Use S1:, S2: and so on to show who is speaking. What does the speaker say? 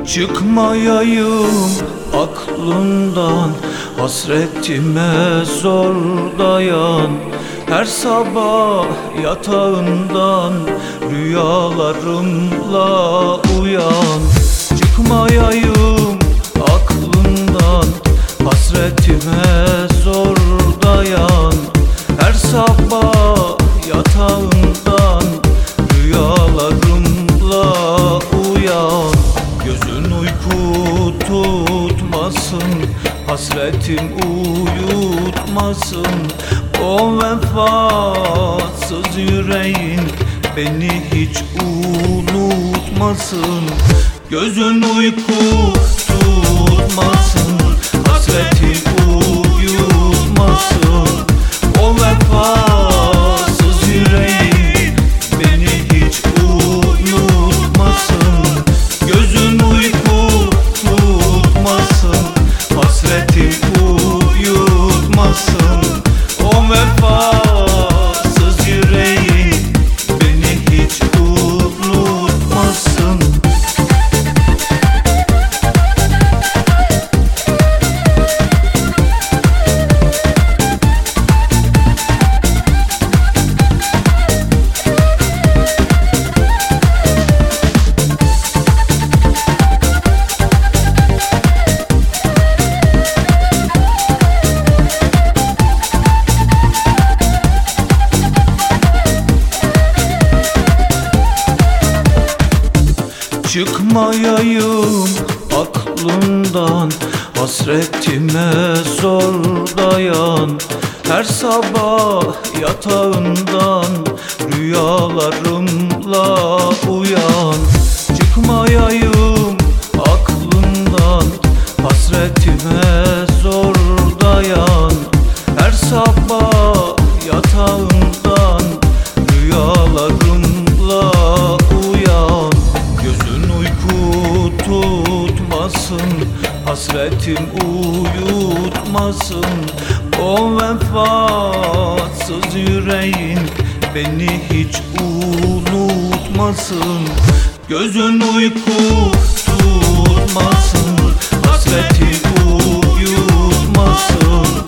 S1: Çıkmayayım aklından, hasretime zor dayan. Her sabah yatağından rüyalarımla uyan. Çıkmayayım aklından, hasretime zor dayan. Her sabah yatağından rüyalarımla uyan. Gözün uyku tutmasın, hasretim uyutmasın. O vefasız yüreğin beni hiç unutmasın. Gözün uyku tutmasın, hasretim uyutmasın. O vefasız yüreğin beni hiç unutmasın. Gözün uyku tutmasın, hasretim uyutmasın. O vefasız yüreğin beni hiç unutmasın. Çıkmayayım aklımdan, hasretime zor dayan. Her sabah yatağından rüyalarımla uyan. Çıkmayayım aklımdan, hasretime zor dayan. Her sabah yatağından rüyalarımla uyan. Gözün uyku tutmasın, hasretim uyutmasın. O vefasız yüreğin beni hiç unutmasın. Gözün uyku tutmasın, hasretim uyutmasın.